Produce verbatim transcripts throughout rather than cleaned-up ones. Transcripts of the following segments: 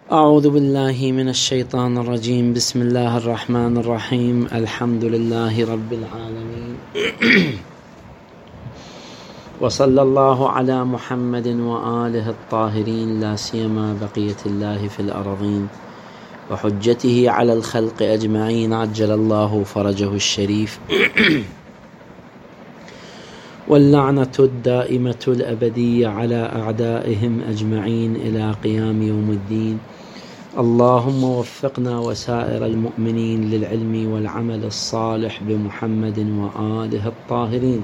أعوذ بالله من الشيطان الرجيم. بسم الله الرحمن الرحيم. الحمد لله رب العالمين وصلى الله على محمد وآله الطاهرين، لا سيما بقية الله في الأرضين وحجته على الخلق أجمعين، عجل الله فرجه الشريف واللعنة الدائمة الأبدية على أعدائهم أجمعين إلى قيام يوم الدين. اللهم وفقنا وسائر المؤمنين للعلم والعمل الصالح بمحمد وآله الطاهرين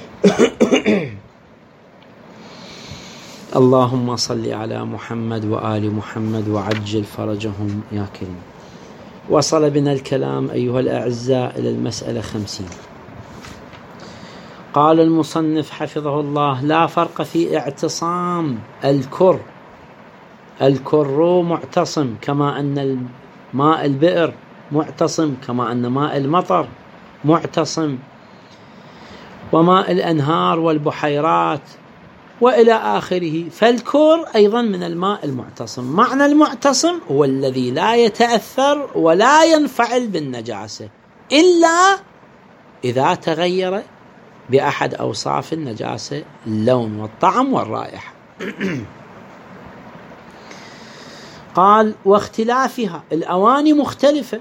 اللهم صل على محمد وآل محمد وعجل فرجهم يا كريم. وصل بنا الكلام أيها الأعزاء إلى المسألة خمسين. قال المصنف حفظه الله: لا فرق في اعتصام الكر الكر معتصم، كما أن ماء البئر معتصم، كما أن ماء المطر معتصم، وماء الأنهار والبحيرات وإلى آخره. فالكر أيضا من الماء المعتصم. معنى المعتصم هو الذي لا يتأثر ولا ينفعل بالنجاسة إلا إذا تغير بأحد أوصاف النجاسة: اللون والطعم والرائحة. قال: واختلافها، الأواني مختلفة.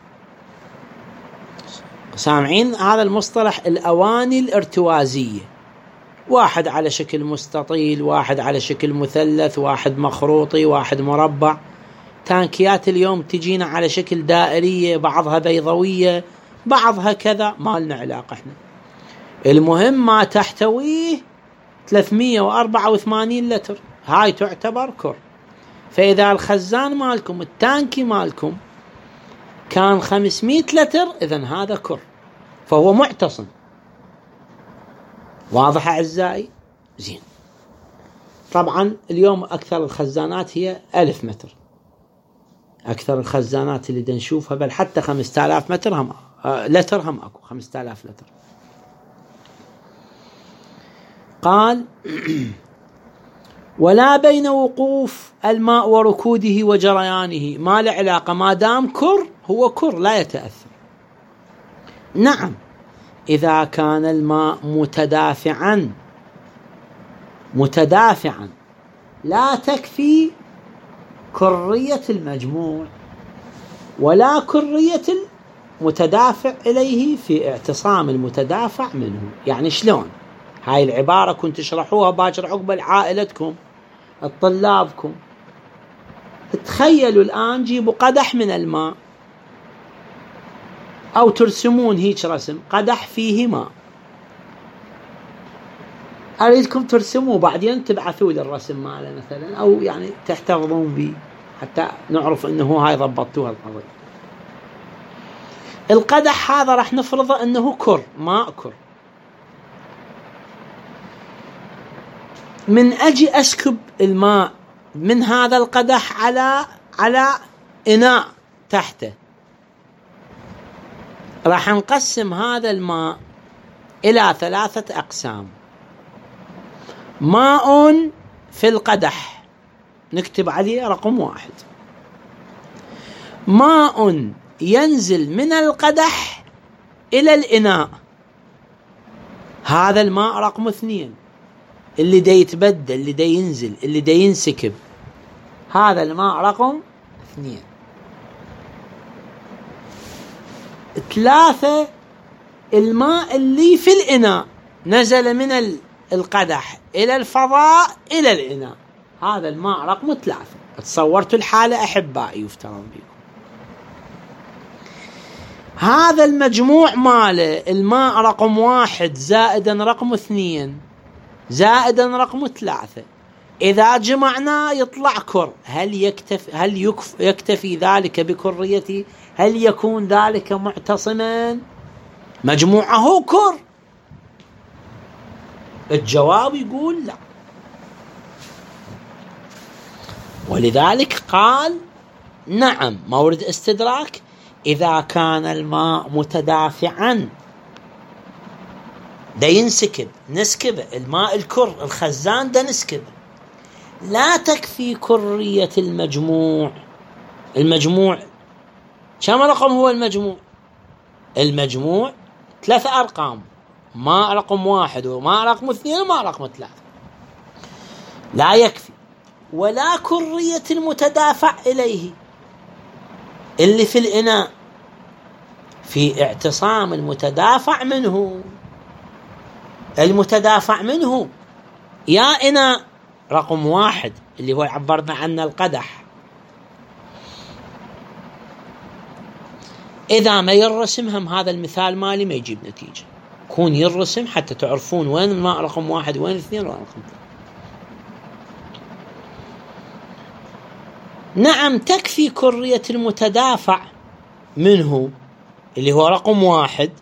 سامعين هذا المصطلح؟ الأواني الارتوازية، واحد على شكل مستطيل، واحد على شكل مثلث، واحد مخروطي، واحد مربع. تانكيات اليوم تجينا على شكل دائرية، بعضها بيضوية، بعضها كذا، ما لنا علاقة احنا. المهم ما تحتويه ثلاثمئة وأربعة وثمانين لتر، هاي تعتبر كر. فإذا الخزان مالكم، التانكي مالكم كان خمسمئة لتر، إذن هذا كر، فهو معتصم. واضح أعزائي؟ زين. طبعا اليوم أكثر الخزانات هي ألف متر، أكثر الخزانات اللي نشوفها، بل حتى خمسة آلاف متر هم آه لتر هم أكو، خمسة آلاف لتر. قال: ولا بين وقوف الماء وركوده وجريانه، ما له علاقة، ما دام كر هو كر لا يتأثر. نعم، إذا كان الماء متدافعا متدافعا لا تكفي كرية المجموع ولا كرية المتدافع إليه في اعتصام المتدافع منه. يعني شلون؟ هاي العبارة كنت تشرحوها باكر عقب عائلتكم طلابكم. تخيلوا الآن جيبوا قدح من الماء، أو ترسمون هيك رسم قدح فيه ماء، أريدكم ترسموا بعدين تبعثوا لي الرسم ماله مثلا، أو يعني تحتفظون به حتى نعرف أنه هاي ضبطوها القضية. القدح هذا راح نفرضه أنه كر، ماء كر. من أجي أسكب الماء من هذا القدح على على إناء تحته، راح نقسم هذا الماء إلى ثلاثة أقسام. ماء في القدح نكتب عليه رقم واحد، ماء ينزل من القدح إلى الإناء، هذا الماء رقم اثنين، اللي دا يتبدل، اللي دا ينزل، اللي دا ينسكب، هذا الماء رقم اثنين. ثلاثة، الماء اللي في الإناء نزل من القدح إلى الفضاء إلى الإناء، هذا الماء رقم ثلاثة. تصورتوا الحالة أحبائي؟ يفترض بكم هذا المجموع ماله الماء رقم واحد زائدا رقم اثنين زائدا رقم ثلاثة، إذا جمعنا يطلع كر. هل يكتفي هل يكف يكتفي ذلك بكريته؟ هل يكون ذلك معتصما؟ مجموعه كر. الجواب يقول لا. ولذلك قال: نعم، مورد استدراك، إذا كان الماء متدافعا دا ينسكب، نسكبه، الماء الكر الخزان دا نسكبه، لا تكفي كرية المجموع المجموع كم رقم هو المجموع؟ المجموع ثلاث أرقام، ما رقم واحد وما رقم اثنين وما رقم ثلاثة، لا يكفي. ولا كرية المتدافع إليه اللي في الإناء في اعتصام المتدافع منه. المتدافع منه يا إناء رقم واحد اللي هو عبرنا عنه القدح، إذا ما يرسم هم هذا المثال مالي ما يجيب نتيجة، كون يرسم حتى تعرفون وين الماء رقم واحد وين اثنين وين رقم ثلاثة. نعم تكفي كرية المتدافع منه اللي هو رقم واحد،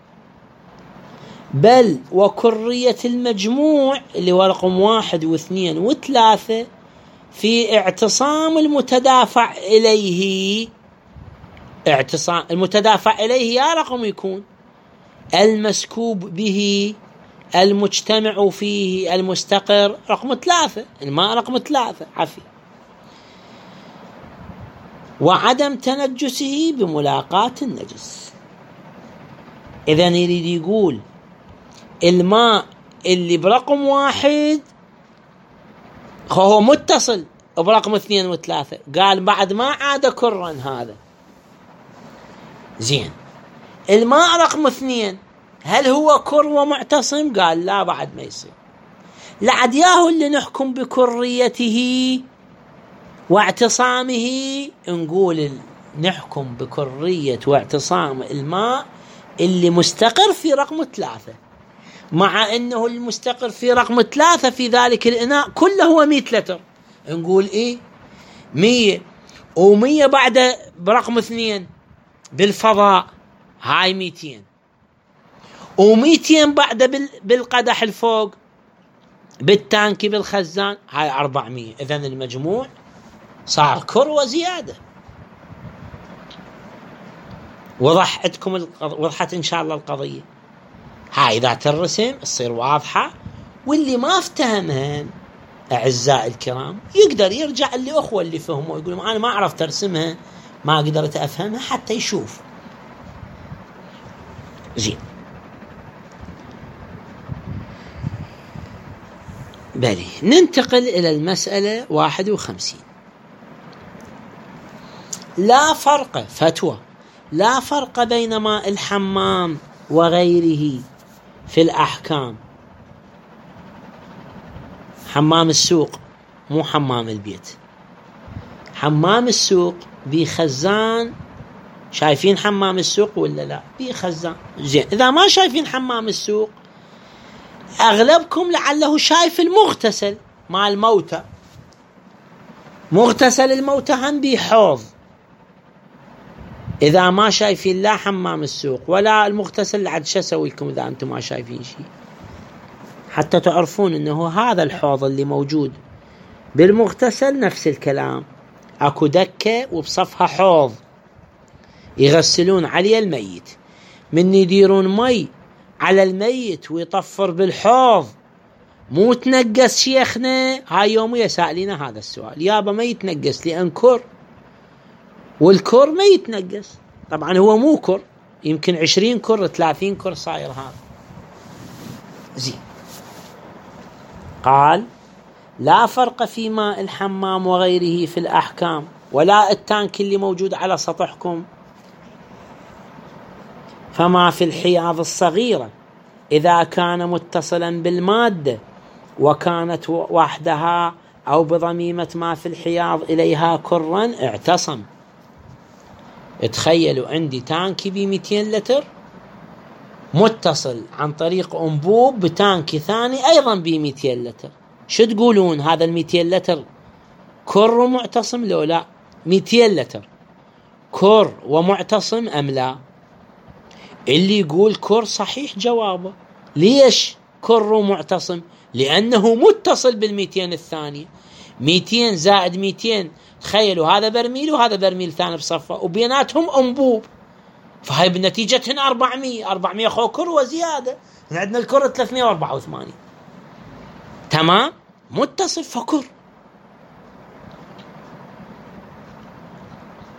بل وكرية المجموع اللي هو رقم واحد واثنين وثلاثة في اعتصام المتدافع إليه. اعتصام المتدافع إليه يا رقم يكون المسكوب به المجتمع فيه المستقر رقم ثلاثة، الماء رقم ثلاثة عفي، وعدم تنجسه بملاقاة النجس. إذن يريد يقول الماء اللي برقم واحد هو متصل برقم اثنين وثلاثة، قال بعد ما عاد كرا هذا زين. الماء رقم اثنين هل هو كر ومعتصم؟ قال لا بعد ما يصير. لعد ياهو اللي نحكم بكريته واعتصامه، نقول نحكم بكرية واعتصام الماء اللي مستقر في رقم ثلاثة، مع أنه المستقر في رقم ثلاثة في ذلك الإناء كله هو مئة لتر، نقول إيه مية ومية بعد برقم اثنين بالفضاء هاي مئتين، ومئتين بعد بالقدح الفوق بالتانكي بالخزان هاي أربعمية. إذن المجموع صار كر وزيادة. وضح عندكم القض... وضحت إن شاء الله القضية هاي إذا ترسم تصير واضحة. واللي ما افتهمها أعزائي الكرام يقدر يرجع اللي أخوة اللي فهموا يقولوا أنا ما أعرف ترسمها ما قدرت أفهمها حتى يشوف. زين بلي ننتقل إلى المسألة واحد وخمسين. لا فرق فتوى لا فرق بين ماء الحمام وغيره في الأحكام. حمام السوق مو حمام البيت. حمام السوق بخزان، شايفين حمام السوق ولا لا؟ بخزان. زين إذا ما شايفين حمام السوق أغلبكم لعله شايف المغتسل مع الموتى. مغتسل الموتى هم بحوض. إذا ما شايفين لا حمام السوق ولا المغتسل لعد شو أسويكم إذا أنتم ما شايفين شيء، حتى تعرفون أنه هذا الحوض اللي موجود بالمغتسل نفس الكلام، أكو دكة وبصفها حوض يغسلون عليه الميت. من يديرون مي على الميت ويطفر بالحوض مو تنقص شيخنا؟ هاي يومية سائلين هذا السؤال، يابا ما يتنقص لأن كر، والكر ما يتنقص. طبعا هو مو كر، يمكن عشرين كر ثلاثين كر صاير هذا. زين قال لا فرق في ماء الحمام وغيره في الأحكام، ولا التانك اللي موجود على سطحكم. فما في الحياض الصغيرة إذا كان متصلا بالمادة وكانت وحدها أو بضميمة ما في الحياض إليها كرا اعتصم. تخيلوا عندي تانكي بمئتين لتر متصل عن طريق أنبوب بتانكي ثاني أيضا بمئتين لتر، شو تقولون؟ هذا المئتين لتر كر ومعتصم لو لا؟ مئتين لتر كر ومعتصم أم لا؟ اللي يقول كر صحيح جوابه. ليش كر ومعتصم؟ لأنه متصل بالمئتين الثانية. مئتين زائد مئتين، تخيلوا هذا برميل وهذا برميل ثاني بصفة وبيناتهم أنبوب، فهي بالنتيجة هنا أربعمية. أربعمية خو كر وزيادة، عندنا الكر ثلاثمية وأربعة وثمانين. تمام متصل فكر.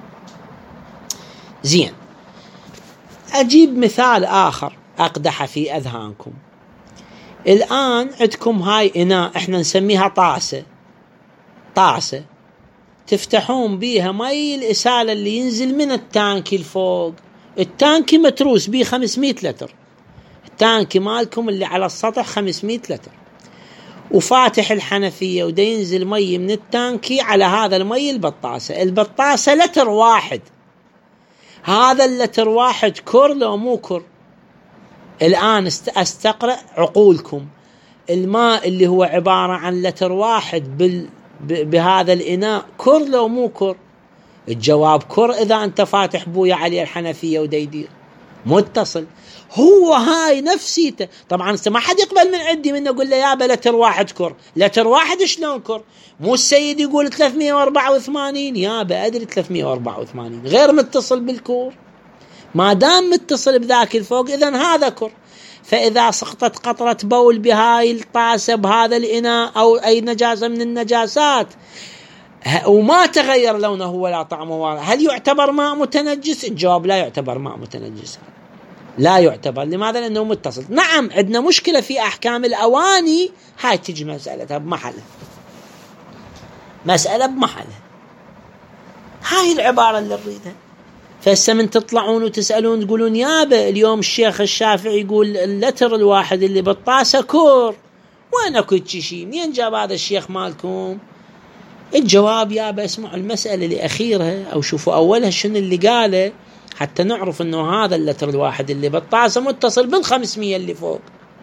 زين، أجيب مثال آخر أقدح في أذهانكم. الآن عندكم هاي إناء إحنا نسميها طاسة، طاسة تفتحون بيها مي الإسالة اللي ينزل من التانكي الفوق. التانكي متروس بيه خمسمائة لتر، التانكي مالكم اللي على السطح خمسمائة لتر، وفاتح الحنفية ودا ينزل مي من التانكي على هذا المي البطاسة. البطاسة لتر واحد، هذا اللتر واحد كر لو مو كر؟ الآن استقرأ عقولكم، الماء اللي هو عبارة عن لتر واحد بال بهذا الإناء كر لو مو كر؟ الجواب كر إذا أنت فاتح بويا عليه الحنفية ودا يدير متصل. هو هاي نفسيته. طبعا ما حد يقبل من عندي من أقول له يابا لتر واحد كر، لتر واحد شلون كر؟ مو السيد يقول ثلاثمائة وأربعة وثمانين؟ يابا أدري ثلاثمائة وأربعة وثمانين غير متصل بالكور، ما دام متصل بذاك الفوق إذن هذا كر. فإذا سقطت قطرة بول بهاي الطاسة بهذا الإناء أو أي نجاسة من النجاسات وما تغير لونه ولا طعمه، هل يعتبر ماء متنجس؟ الجواب لا يعتبر ماء متنجس، لا يعتبر. لماذا؟ لأنه متصل. نعم عندنا مشكلة في أحكام الأواني، هاي تجي مسألة بمحلة، مسألة بمحلة، هاي العبارة اللي نريدها. فهسه من تطلعون وتسألون تقولون يابا اليوم الشيخ الشافعي يقول اللتر الواحد اللي بالطاسة كور، وانا كنت شيء منين جاب هذا الشيخ مالكم؟ الجواب يابا اسمعوا المسألة لأخيرها أو شوفوا أولها شنو اللي قاله حتى نعرف أنه هذا اللتر الواحد اللي بالطاسة متصل بالخمسمية اللي فوق.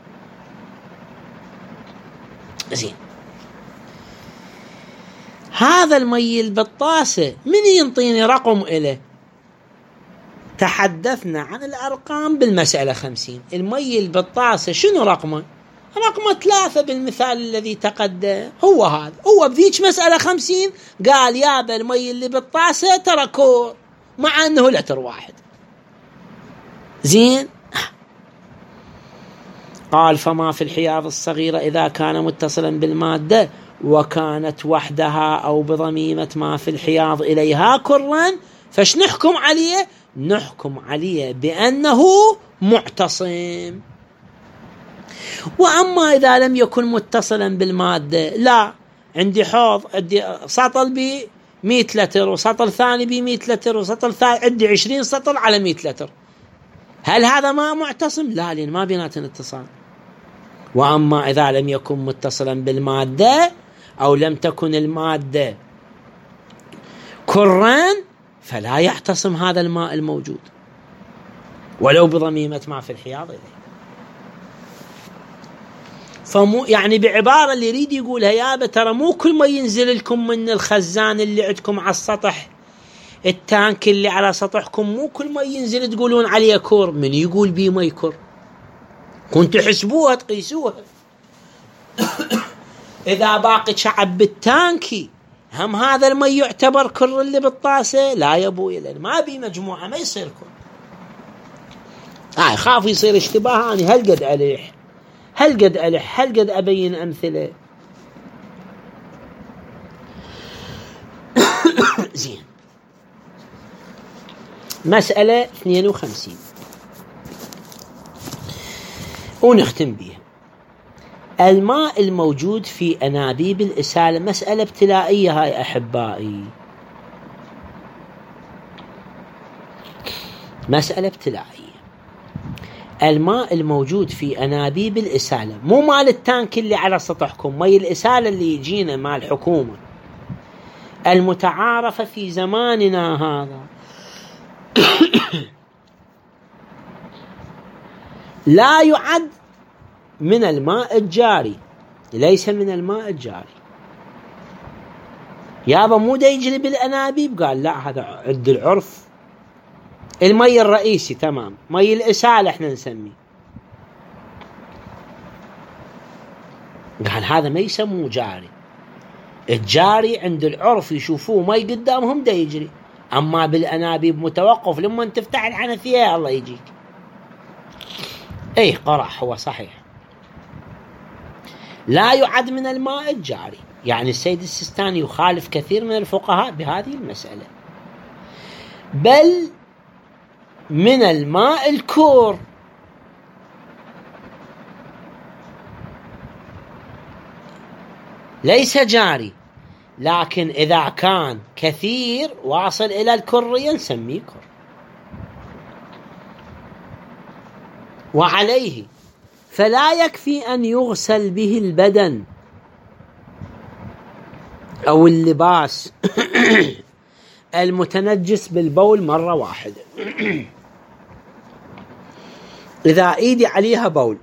زين، هذا المي بالطاسة من ينطيني رقم إله؟ تحدثنا عن الأرقام بالمسألة خمسين. المي بالطاسة شنو رقمه؟ رقم ثلاثة بالمثال الذي تقدم. هو هذا، هو بذيك مسألة خمسين قال يابا المي اللي بالطاسة ترى كور مع أنه لتر واحد. زين، قال فما في الحياض الصغيرة إذا كان متصلا بالمادة وكانت وحدها أو بضميمة ما في الحياض إليها كرا فش نحكم عليه؟ نحكم عليه بأنه معتصم. وأما إذا لم يكن متصلا بالمادة، لا عندي حوض عندي سطل ب مئة لتر وسطل ثاني ب مئة لتر وسطل ثاني عندي عشرين سطل على مئة لتر، هل هذا ما معتصم؟ لا، لأن ما بيناتنا اتصال. وأما إذا لم يكن متصلا بالمادة أو لم تكن المادة كرا فلا يعتصم هذا الماء الموجود ولو بضميمة ما في الحياض إليه. فمو يعني بعبارة اللي يريد يقولها يابا ترى مو كل ما ينزل لكم من الخزان اللي عندكم على السطح، التانك اللي على سطحكم مو كل ما ينزل تقولون عليه كور. من يقول بيه ما يكر؟ كنتوا حسبوها تقيسوها. إذا باقي شعب بالتانكي هم هذا المي يعتبر كر اللي بالطاسة؟ لا يا ابوي، لأن ما بي مجموعة ما يصير كر. آه خاف يصير اشتباه. أنا هل قد ألح هل قد ألح هل قد أبين أمثلة. زين، مسألة اثنين وخمسين ونختم بها. الماء الموجود في أنابيب الإسالة، مسألة ابتلائية هاي أحبائي، مسألة ابتلائية. الماء الموجود في أنابيب الإسالة مو مال التانك اللي على سطحكم، مي الإسالة اللي يجينا مال الحكومة المتعارفة في زماننا هذا لا يعد من الماء الجاري، ليس من الماء الجاري. يابا مو دا يجري بالأنابيب؟ قال لا، هذا عد العرف المي الرئيسي، تمام، مي الإسالة احنا نسميه. قال هذا ما يسموه جاري، الجاري عند العرف يشوفوه مي قدامهم دا يجري، أما بالأنابيب متوقف لما تفتح الحنفية الله يجيك. ايه قرح، هو صحيح لا يعد من الماء الجاري. يعني السيد السيستاني يخالف كثير من الفقهاء بهذه المسألة، بل من الماء الكور، ليس جاري، لكن إذا كان كثير واصل إلى الكرية نسميه كر. وعليه فلا يكفي أن يغسل به البدن أو اللباس المتنجس بالبول مرة واحدة. إذا إيدي عليها بول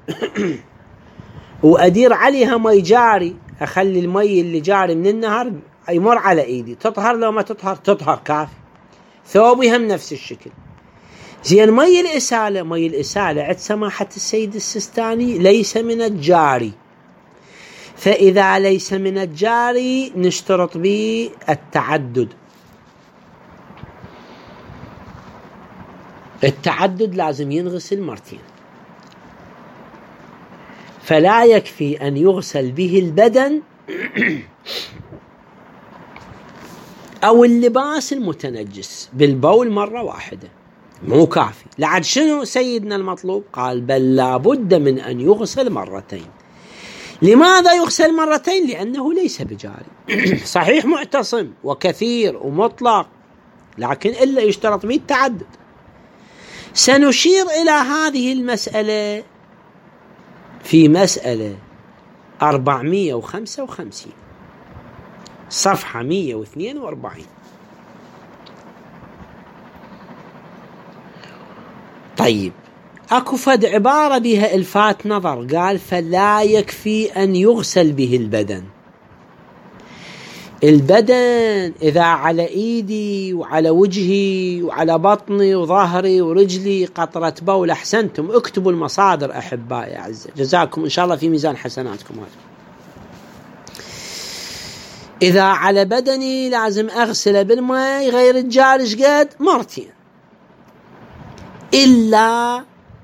وأدير عليها مي جاري، أخلي المي اللي جاري من النهر يمر على إيدي، تطهر لو ما تطهر تطهر كافي. ثوبي هم نفس الشكل. زين مي الإسالة، مي الإسالة عند سماحة السيد السيستاني ليس من الجاري، فإذا ليس من الجاري نشترط به التعدد. التعدد لازم ينغسل مرتين، فلا يكفي أن يغسل به البدن أو اللباس المتنجس بالبول مرة واحدة، مو كافي. لعد شنو سيدنا المطلوب؟ قال بل لابد من أن يغسل مرتين. لماذا يغسل مرتين؟ لأنه ليس بجاري. صحيح معتصم وكثير ومطلق، لكن إلا يشترط به التعدد. سنشير إلى هذه المسألة في مسألة أربعمائة وخمسة وخمسين صفحة مئة واثنين وأربعين. طيب، أكو فد عبارة بها إلفات نظر، قال فلا يكفي أن يغسل به البدن. البدن إذا على إيدي وعلى وجهي وعلى بطني وظهري ورجلي قطرة بول، أحسنتم، اكتبوا المصادر أحبائي أعزائي، جزاكم إن شاء الله في ميزان حسناتكم هذا. إذا على بدني لازم أغسله بالماء غير الجاري شقد مرتين، إلا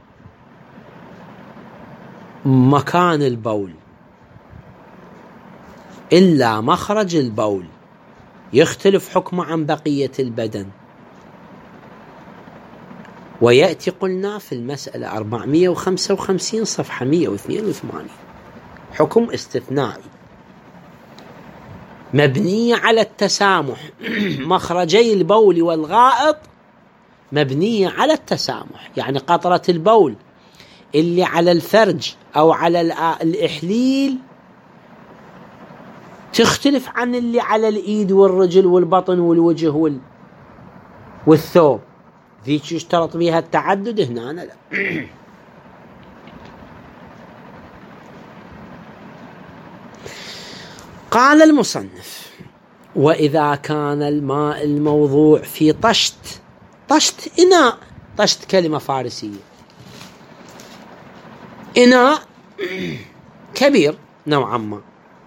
مكان البول، إلا مخرج البول يختلف حكمه عن بقية البدن. ويأتي قلنا في المسألة أربعمائة وخمسة وخمسين صفحة مئة واثنين وثمانين حكم استثنائي مبني على التسامح. مخرجي البول والغائط مبنية على التسامح، يعني قطرة البول اللي على الفرج أو على الإحليل تختلف عن اللي على الإيد والرجل والبطن والوجه وال... والثوب. ذيك يشترط بها التعدد، هنا أنا لا. قال المصنف وإذا كان الماء الموضوع في طشت، طشت إناء، طشت كلمة فارسية، إناء كبير نوعا ما.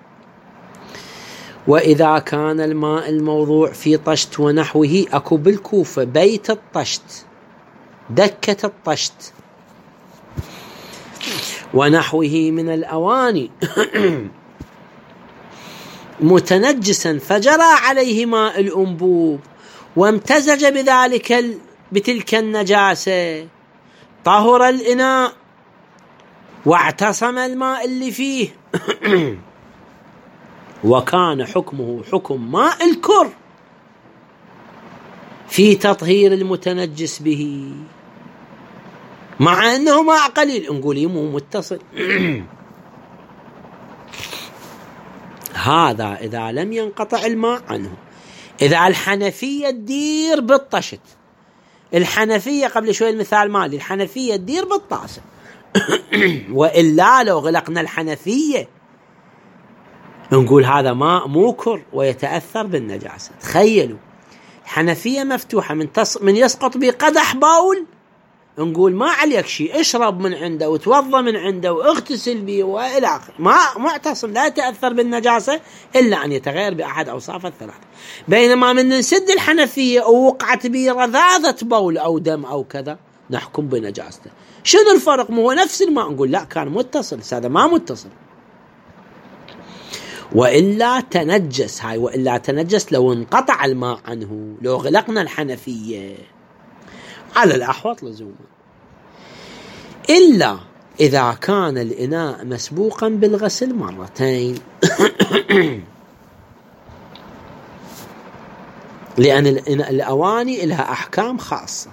وإذا كان الماء الموضوع في طشت ونحوه، أكو بالكوفة بيت الطشت، دكة الطشت ونحوه من الأواني متنجسا فجرى عليه ماء الأنبوب وامتزج بذلك ال... بتلك النجاسة، طهر الإناء واعتصم الماء اللي فيه وكان حكمه حكم ماء الكر في تطهير المتنجس به، مع أنه ماء قليل، نقول يمو متصل. هذا إذا لم ينقطع الماء عنه. إذا الحنفية تدير بالطشت، الحنفية قبل شوي المثال مالي، الحنفية تدير بالطاسة وإلا لو غلقنا الحنفية نقول هذا ماء موكر ويتأثر بالنجاسة. تخيلوا الحنفية مفتوحة، من, تص... من يسقط بقدح باول نقول ما عليك شيء، اشرب من عنده وتوضى من عنده واغتسل به وإلى آخره، ماء معتصم لا يتأثر بالنجاسة إلا أن يتغير بأحد أوصاف الثلاثة. بينما من نسد الحنفية ووقعت به رذاذة بول أو دم أو كذا نحكم بنجاسته. شنو الفرق؟ مو هو نفس الماء، نقول لا كان متصل، هذا ما متصل. وإلا تنجس، هاي وإلا تنجس لو انقطع الماء عنه، لو غلقنا الحنفية. على الأحوط لزوما، إلا إذا كان الإناء مسبوقا بالغسل مرتين لأن الأواني لها أحكام خاصة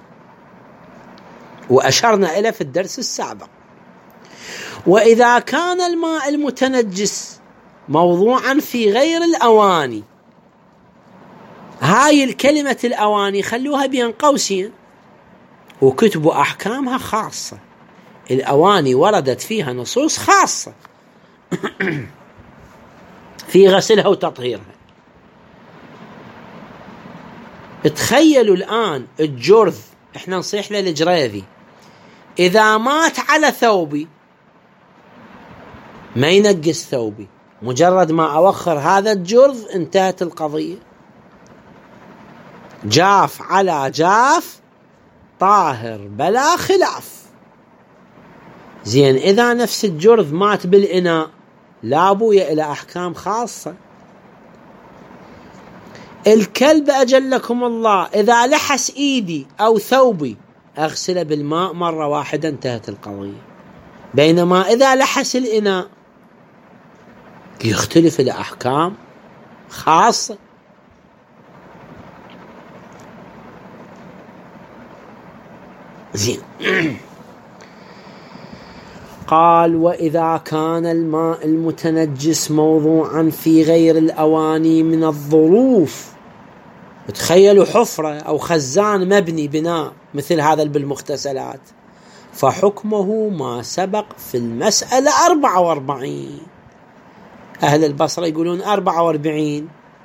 وأشرنا إلى في الدرس السابق. وإذا كان الماء المتنجس موضوعا في غير الأواني، هاي الكلمة الأواني خلوها بين قوسين وكتبوا أحكامها خاصة. الأواني وردت فيها نصوص خاصة في غسلها وتطهيرها. تخيلوا الآن الجرذ، احنا نصيح له الجريذي، إذا مات على ثوبي ما ينقص ثوبي، مجرد ما أوخر هذا الجرذ انتهت القضية. جاف على جاف طاهر بلا خلاف. زين، إذا نفس الجرذ مات بالإناء لا بويا إلى أحكام خاصة. الكلب أجلكم الله إذا لحس إيدي أو ثوبي أغسله بالماء مرة واحدة انتهت القضية، بينما إذا لحس الإناء يختلف الأحكام خاصة. زين قال وإذا كان الماء المتنجس موضوعا في غير الأواني من الظروف، تخيلوا حفرة أو خزان مبني بناء مثل هذا بالمغتسلات، فحكمه ما سبق في المسألة أربعة وأربعين. أهل البصرة يقولون أربعة وأربعين،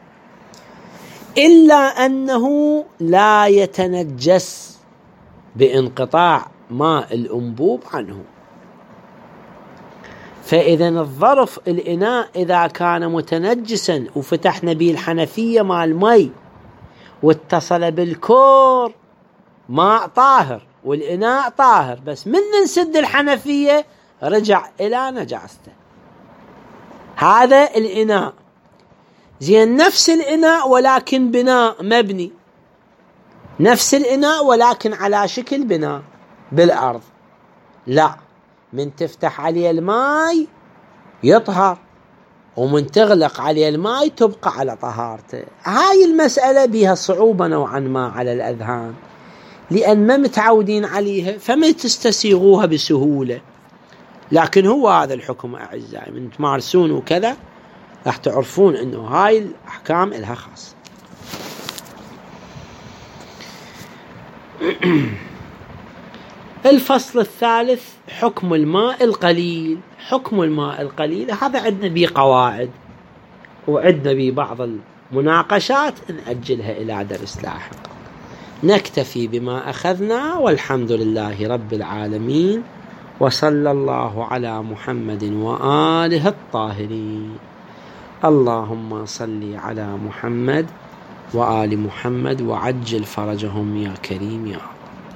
إلا أنه لا يتنجس بانقطاع ماء الأنبوب عنه. فإذا الظرف الإناء إذا كان متنجسا وفتحنا به الحنفية مع المي واتصل بالكور ماء طاهر والإناء طاهر، بس من نسد الحنفية رجع إلى نجاسته. هذا الإناء. زين، نفس الإناء ولكن بناء مبني، نفس الإناء ولكن على شكل بناء بالأرض، لا، من تفتح عليه الماء يطهر ومن تغلق عليه الماء تبقى على طهارته. هاي المسألة بها صعوبة نوعا ما على الأذهان، لأن ما متعودين عليها فما تستسيغوها بسهولة. لكن هو هذا الحكم أعزائي، من تمارسون وكذا راح تعرفون أنه هاي الأحكام إلها خاص. الفصل الثالث حكم الماء القليل. حكم الماء القليل هذا عندنا به قواعد وعندنا به بعض المناقشات نأجلها إلى درس لاحق. نكتفي بما أخذنا، والحمد لله رب العالمين، وصلى الله على محمد وآله الطاهرين. اللهم صل على محمد وآل محمد وعجل فرجهم يا كريم يا رب.